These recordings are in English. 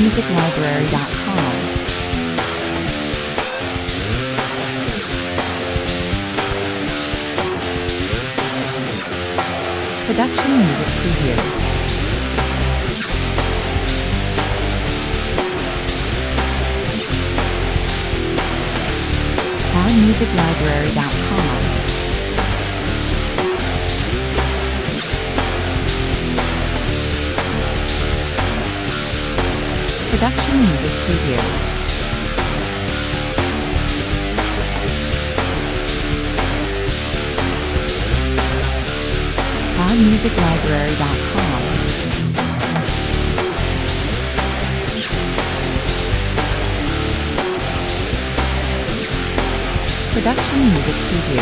ProudMusicLibrary.com. Production Music Preview. ProudMusicLibrary.com. Production Music Preview. ProudMusicLibrary.com. Production Music Preview.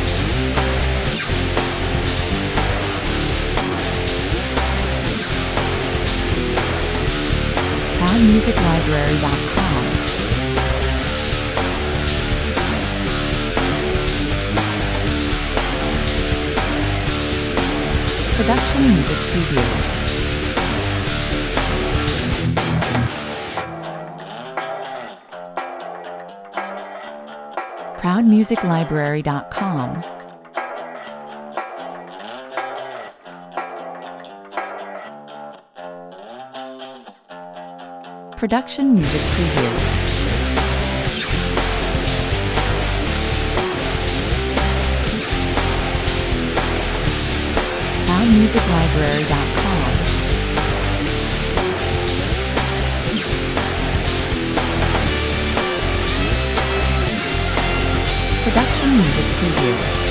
ProudMusicLibrary.com. Production Music Preview. ProudMusicLibrary.com. Production Music Preview. ProudMusicLibrary.com. Production Music Preview.